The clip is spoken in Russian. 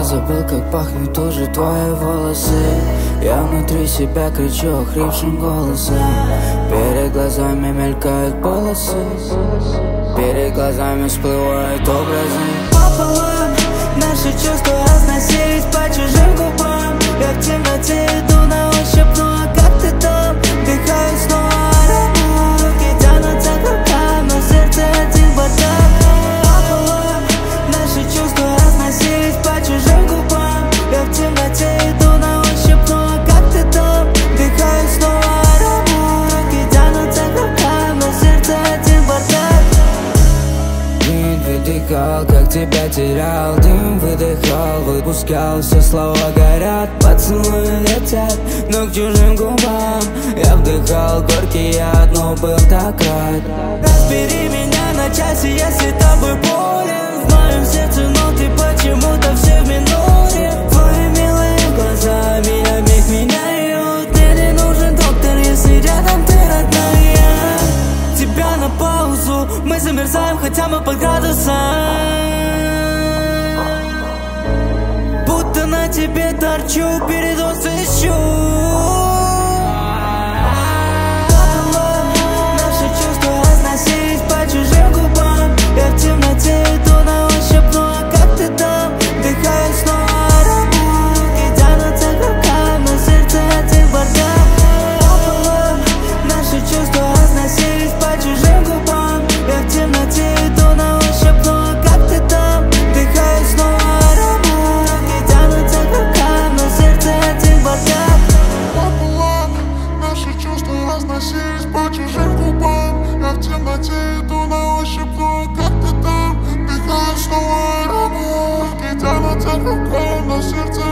забыл, как пахнут уже твои волосы. Я внутри себя кричу охрипшим голосом. Перед глазами мелькают полосы, перед глазами всплывают образы. Пополам наши чувства разносились по чужим губам. Я в темноте иду на ощупь, ну а как ты там? Дыхаю снова аромат, руки тянутся к рукам, но сердце один бардак. Пополам наши чувства разносились по чужим губам. Я в темноте иду на ощупь, ну а как ты там? Дыхаю снова аромат, руки тянутся к рукам, но сердце один бардак. Дым выдыхал, как тебя терял. Дым выдыхал, выпускал, все слова горят. Поцелуи летят, но к чужим губам. Я вдыхал горький яд, но был так рад. Разбери меня на части, если тобой болен. В моем сердце ноты почему-то все в миноре. Твои милые глаза меня миг меняют. Мне не нужен доктор, если рядом ты родная. Тебя на паузу, мы замерзаем, хотя мы под градусом. Будто на тебе торчу, передоз ищу. Наши чувства разносились по чужим губам. Я в темноте иду на ощупь, ну а как ты там? Дыхаю снова аромат, руки тянутся к рукам, но сердце один бардак. Наши чувства разносились по чужим губам. Я в темноте иду на ощупь, ну а как ты там? Дыхаю снова аромат, руки тянутся к рукам, но сердце один бардак. Пополам наши чувства разносились по чужим губам. Я в темноте иду на ощупь, ну а как ты там? Дыхаю снова аромат, руки тянутся к рукам, но сердце